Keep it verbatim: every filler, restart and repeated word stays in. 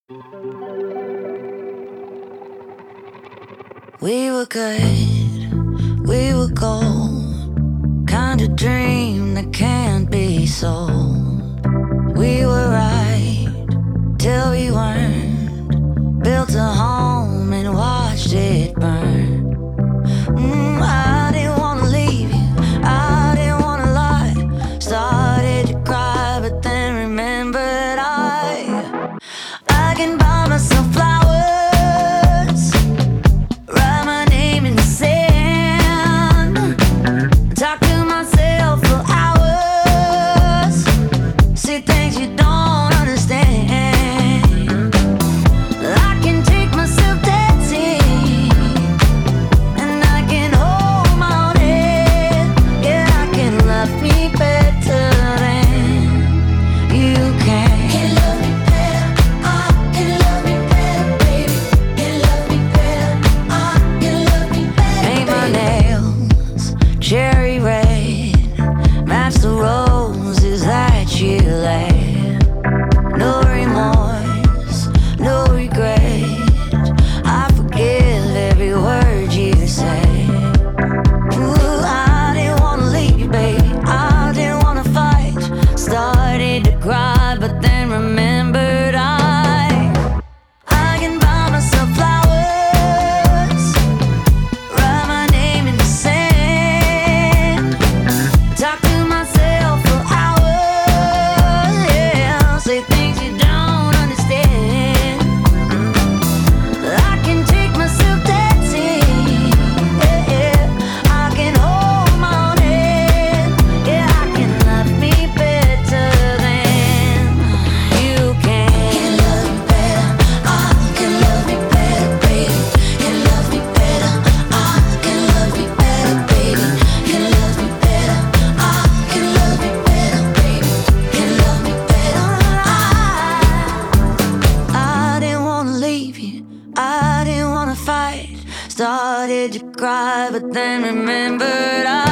We were good, we were gold, kind of dream that can't be sold. We were right till we weren't, built a home and watched it burn. Mm, I didn't wanna leave you, I didn't wanna lie. Started to cry, but then remembered I I can buy myself flowers, write my name in the sand, talk to myself for hours, see things you don't understand. I can take myself dancing, and I can hold my own head. Yeah, I can love me better than you can. Can love me better, I can love me better, baby. Can love me better, I can love me better. Paint my nails cherry red, match the roses that you laid. No remorse, no regret, I forgive every word you say. Ooh, I didn't wanna leave, baby, I didn't wanna fight. Started to cry, but then remembered I I can buy myself flowers, write my name in the sand, talk to myself for hours, yeah, say things you don't understand. I can take myself dancing, yeah, yeah. I can hold my own head, yeah, I can love me better than you can. Can love me better, I can love me better, baby. Can love me better, I can love me better, baby. Can love me better, I can love me better, baby. Can love me better, I I didn't wanna leave you, I didn't wanna fight. Started to cry, but then remembered I